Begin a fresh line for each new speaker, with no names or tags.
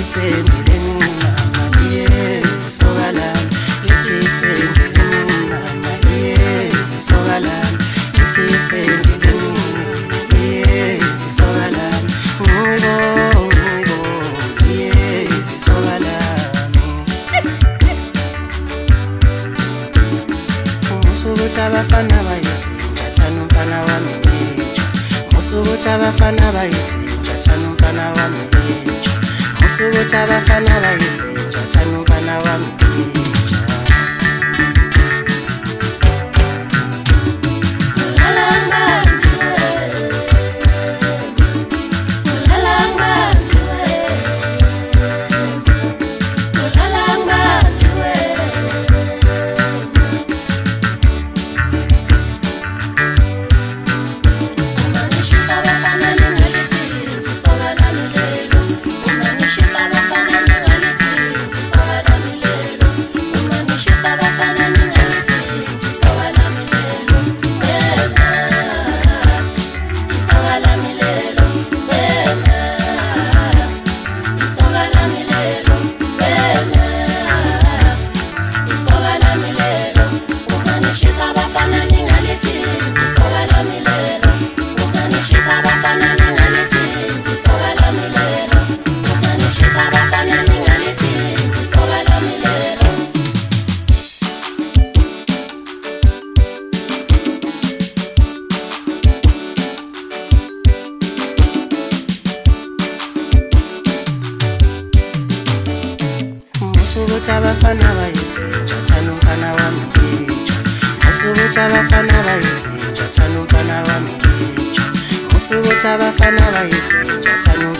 sendeleni mama yezi sokalami lithi sendeleni mama yezi sokalami lithi sendeleni yezi sokalami ngibo yezi sokalami musukuthi abafana bayisinja thana umfana wami yinja musukuthi abafana bayisinja thana umfana wami yinja musukuthi abafana bayisinja thana umfana wami yinja musukuthi abafana bayisinja thana umfana wami yinja musukuthi abafana bayisinja thana umfana wami yinja musukuthi abafana bayisinja thana